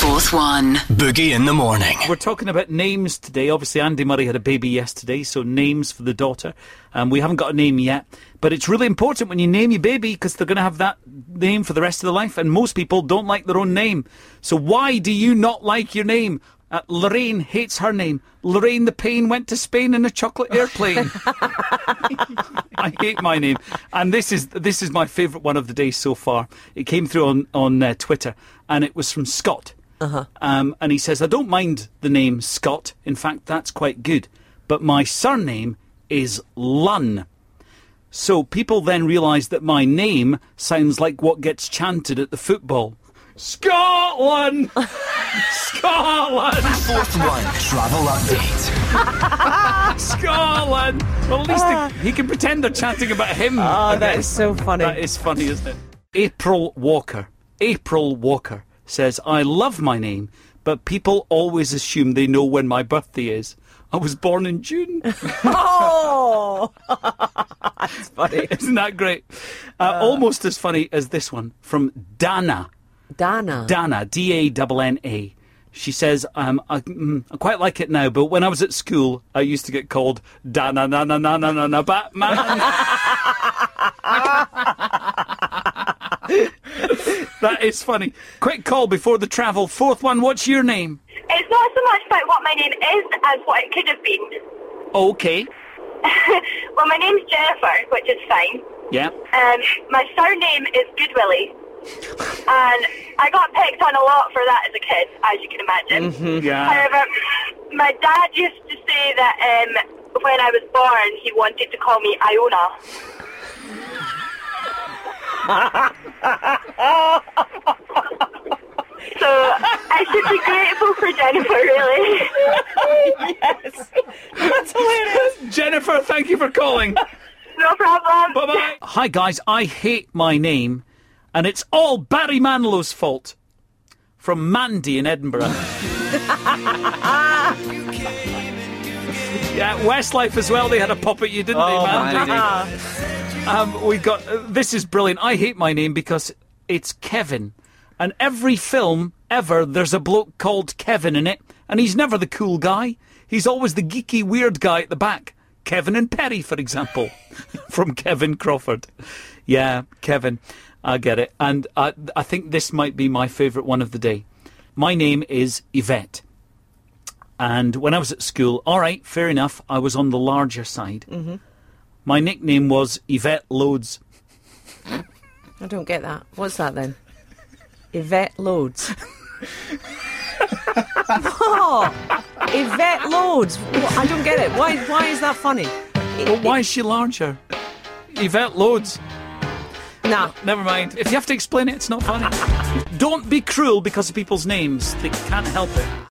Fourth One. Boogie in the morning. We're talking about names today. Obviously, Andy Murray had a baby yesterday, so names for the daughter. We haven't got a name yet, but it's really important when you name your baby because they're going to have that name for the rest of their life, and most people don't like their own name. So why do you not like your name? Lorraine hates her name. Lorraine the Pain went to Spain in a chocolate airplane. I hate my name. And this is my favourite one of the day so far. It came through on Twitter, and it was from Scott. And he says, I don't mind the name Scott. In fact, that's quite good. But my surname is Lunn. So people then realise that my name sounds like what gets chanted at the football. Scotland! Scotland! Fourth One travel update. Scotland! Well, at least he can pretend they're chanting about him. Oh, that is so funny. That is funny, isn't it? April Walker says, I love my name, but people always assume they know when my birthday is. I was born in June. Oh! That's funny. Isn't that great? Almost as funny as this one from Dana. Dana, D-A-N-N-A. She says, I quite like it now, but when I was at school, I used to get called Dana Batman. That is funny. Quick call before the travel. Fourth One, what's your name? It's not so much about what my name is as what it could have been. Okay. Well, my name's Jennifer, which is fine. Yeah. My surname is Goodwillie. And I got picked on a lot for that as a kid, as you can imagine. Mm-hmm, yeah. However, my dad used to say that when I was born, he wanted to call me Iona. So I should be grateful for Jennifer, really. Yes, that's hilarious. Jennifer, thank you for calling. No problem. Bye-bye. Hi, guys. I hate my name, and it's all Barry Manilow's fault. From Mandy in Edinburgh. Yeah, Westlife as well. They had a pop at you, didn't they, Mandy? We got... this is brilliant. I hate my name because it's Kevin. And every film ever, there's a bloke called Kevin in it, and he's never the cool guy. He's always the geeky, weird guy at the back. Kevin and Perry, for example, from Kevin Crawford. Yeah, Kevin. I get it. And I think this might be my favourite one of the day. My name is Yvette. And when I was at school, all right, fair enough, I was on the larger side. Mm-hmm. My nickname was Yvette Loads. I don't get that. What's that then? Yvette Loads. Oh, Yvette Loads. I don't get it. Why is that funny? Well, why is she larger? Yvette Loads. Nah. Never mind. If you have to explain it, it's not funny. Don't be cruel because of people's names. They can't help it.